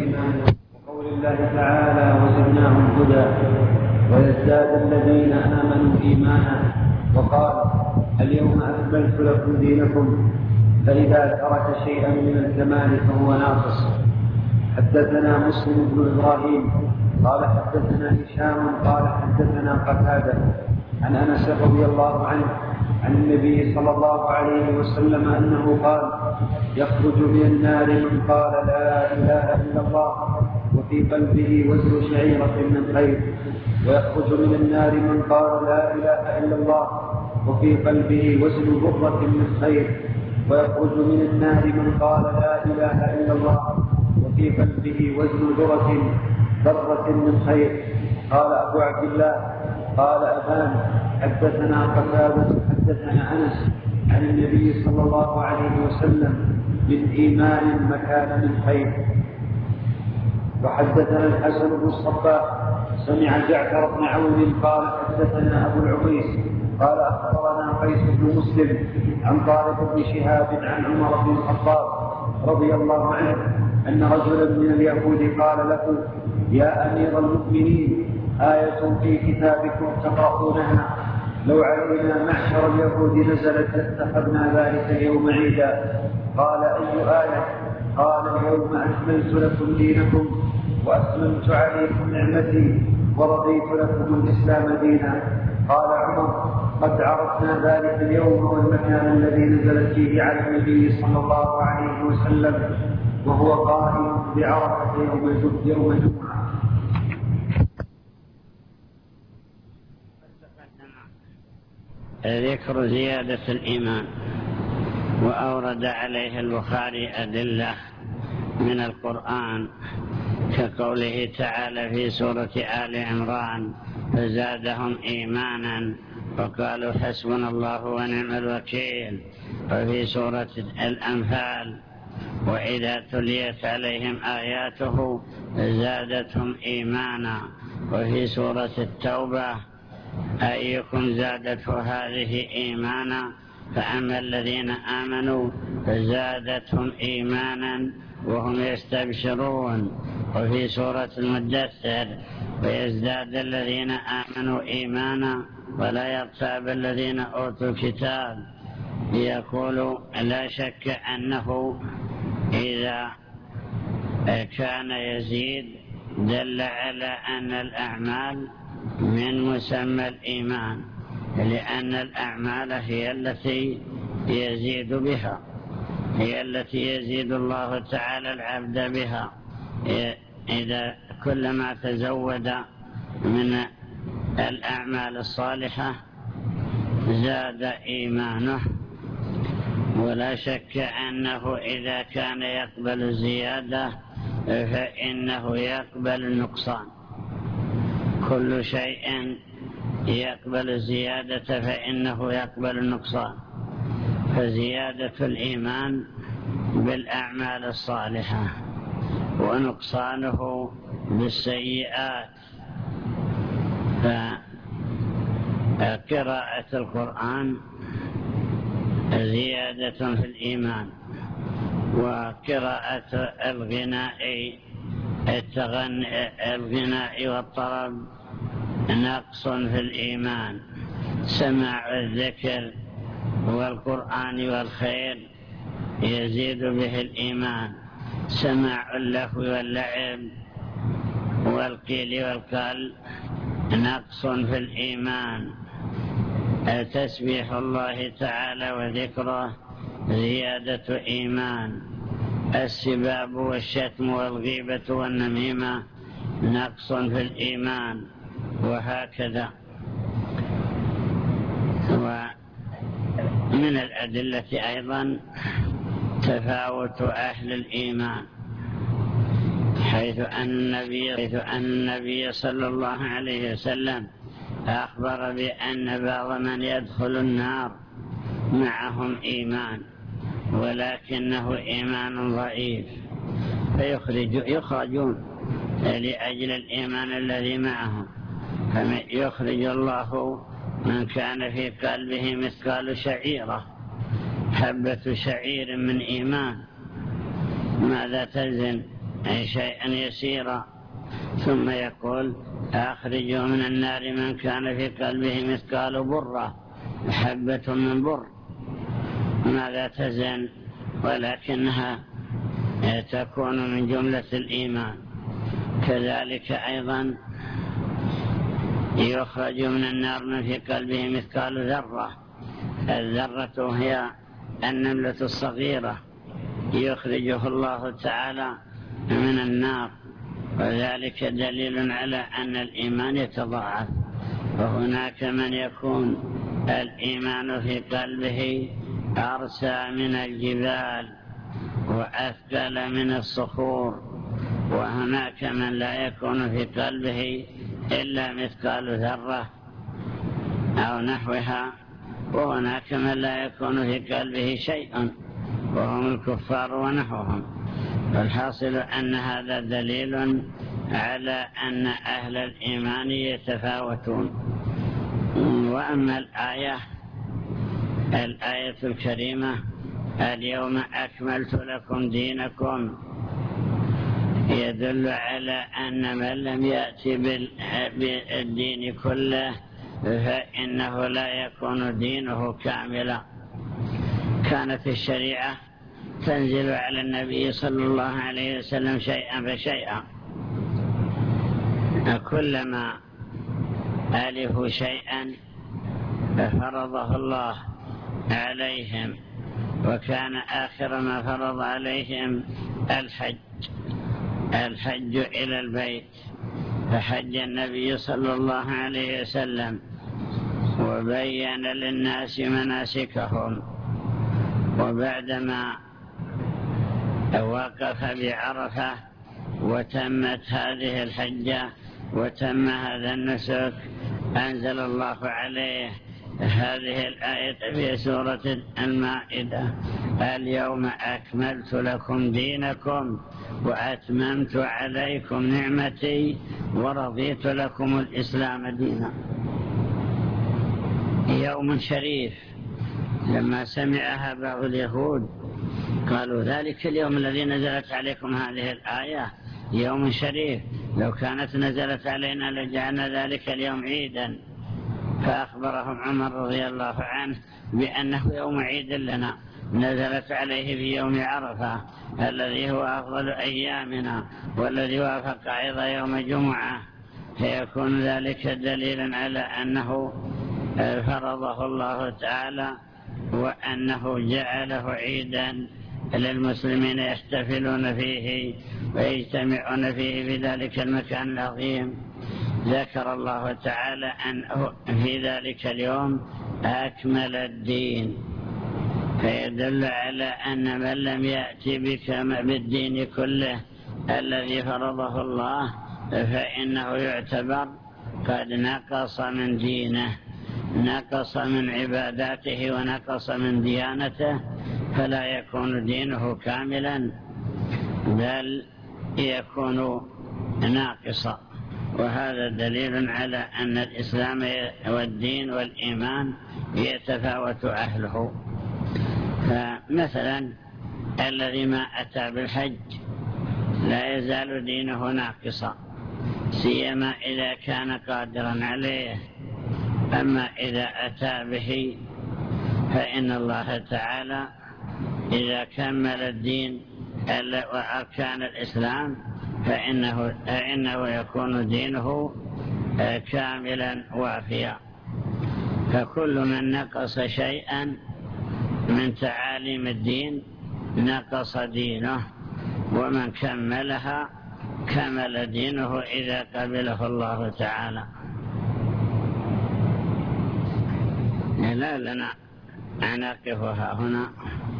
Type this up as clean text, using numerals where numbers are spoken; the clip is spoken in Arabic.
إيمانا، وقول الله تعالى وزدناهم هدى، ويزداد الذين آمنوا إيمانا. وقال اليوم أكملت لكم دينكم، فإذا ترك شيئا من الكمال فهو ناقص. حدثنا مسلم بن إبراهيم قال حدثنا هشام قال حدثنا قتادة عن أنس رضي الله عنه عن النبي صلى الله عليه وسلم أنه قال يخرج من النار من قال لا إله إلا الله وفي قلبه وزن شعيرة من خير، ويخرج من النار من قال لا إله إلا الله وفي قلبه وزن برة من خير، ويخرج من النار من قال لا إله إلا الله وفي قلبه وزن ذرة من خير. قال أبو عبد الله قال أبان حدثنا قتادة حدثنا أنس عن النبي صلى الله عليه وسلم من إيمان مكان من خير. وحدثنا الحسن بن الصباح سمع جعفر بن عون قال حدثنا أبو العبيس قال أخبرنا قيس بن مسلم عن طارق بن شهاب عن عمر بن الخطاب رضي الله عنه أن رجلا من اليهود قال له يا أمير المؤمنين آية في كتابكم تقرؤونها لو علينا معشر اليهود نزلت لاتخذنا ذلك اليوم عيدا. قال أي آية؟ قال اليوم أكملت لكم دينكم وأتممت عليكم نعمتي ورضيت لكم الإسلام دينا. قال عمر قد عرفنا ذلك اليوم والمكان الذي نزلت فيه على النبي صلى الله عليه وسلم وهو قائم بعرفة يوم جمعة. ذكر زيادة الإيمان، وأورد عليه البخاري أدلة من القرآن كقوله تعالى في سورة آل عمران فزادهم إيمانا وقالوا حسبنا الله ونعم الوكيل، وفي سورة الأنفال وإذا تليت عليهم آياته زادتهم إيمانا، وفي سورة التوبة أيكم زادته هذه إيمانا، فأما الذين آمنوا فزادتهم إيمانا وهم يستبشرون، وفي سورة المدثر ويزداد الذين آمنوا إيمانا ولا يرتاب الذين أوتوا الكتاب. يقول لا شك أنه إذا كان يزيد دل على أن الأعمال من مسمى الإيمان، لأن الأعمال هي التي يزيد بها، هي التي يزيد الله تعالى العبد بها. إذا كلما تزود من الأعمال الصالحة زاد إيمانه، ولا شك أنه إذا كان يقبل الزيادة فإنه يقبل النقصان. كل شيء يقبل الزيادة فإنه يقبل النقصان، فزيادة الإيمان بالأعمال الصالحة ونقصانه بالسيئات. فقراءة القرآن زيادة في الإيمان، وقراءة الغناء والطرب نقص في الإيمان. سماع الذكر والقرآن والخير يزيد به الإيمان. سماع اللهو واللعب والقيل والقال نقص في الإيمان. تسبيح الله تعالى وذكره زيادة إيمان. السباب والشتم والغيبة والنميمة نقص في الإيمان، وهكذا. ومن الأدلة أيضا تفاوت أهل الإيمان، حيث أن النبي صلى الله عليه وسلم أخبر بأن بعض من يدخل النار معهم إيمان ولكنه إيمان ضعيف، فيخرجون لأجل الإيمان الذي معهم، فيخرج الله من كان في قلبه مثقال شعيرة، حبة شعير من إيمان. ماذا تزن؟ شيئا يسيرا، ثم يقول أخرجوا من النار من كان في قلبه مثقال برة، حبة من بر، ماذا تزن، ولكنها تكون من جملة الإيمان. كذلك أيضا يخرج من النار من في قلبه مثقال ذرة، الذرة هي النملة الصغيرة، يخرجه الله تعالى من النار، وذلك دليل على أن الإيمان يتضاعف. وهناك من يكون الإيمان في قلبه أرسى من الجبال وأثقل من الصخور، وهناك من لا يكون في قلبه إلا مثقال ذرة أو نحوها، وهناك من لا يكون في قلبه شيء وهم الكفار ونحوهم. والحاصل أن هذا دليل على أن أهل الإيمان يتفاوتون. وأما الآية الكريمة اليوم أكملت لكم دينكم، يدل على أن من لم يأتي بالدين كله فإنه لا يكون دينه كاملا. كانت الشريعة تنزل على النبي صلى الله عليه وسلم شيئا فشيئا، كلما ألفوا شيئا فرضه الله عليهم، وكان آخر ما فرض عليهم الحج إلى البيت، فحج النبي صلى الله عليه وسلم وبين للناس مناسكهم، وبعدما وقف بعرفة وتمت هذه الحجة وتم هذا النسك أنزل الله عليه هذه الآية في سورة المائدة: اليوم أكملت لكم دينكم وأتممت عليكم نعمتي ورضيت لكم الإسلام دينا. يوم شريف. لما سمعها بعض اليهود قالوا ذلك اليوم الذي نزلت عليكم هذه الآية يوم شريف، لو كانت نزلت علينا لجعلنا ذلك اليوم عيدا. فأخبرهم عمر رضي الله عنه بأنه يوم عيد لنا، نزلت عليه في يوم عرفة الذي هو أفضل أيامنا والذي وافق أيضا يوم جمعة، فيكون ذلك دليلا على أنه فرضه الله تعالى وأنه جعله عيدا للمسلمين يحتفلون فيه ويجتمعون فيه في ذلك المكان العظيم. ذكر الله تعالى أنه في ذلك اليوم أكمل الدين، فيدل على أن من لم يأتي بالدين كله الذي فرضه الله فإنه يعتبر قد نقص من دينه، نقص من عباداته ونقص من ديانته، فلا يكون دينه كاملا بل يكون ناقصا. وهذا دليل على أن الإسلام والدين والإيمان يتفاوت أهله. فمثلا الذي ما أتى بالحج لا يزال دينه ناقصا، سيما إذا كان قادرا عليه. أما إذا أتى به فإن الله تعالى إذا كمل الدين وأركان الإسلام فإنه يكون دينه كاملا وافيا. فكل من نقص شيئا من تعاليم الدين نقص دينه، ومن كملها كمل دينه إذا قبله الله تعالى. لا لنا أن نقفها هنا.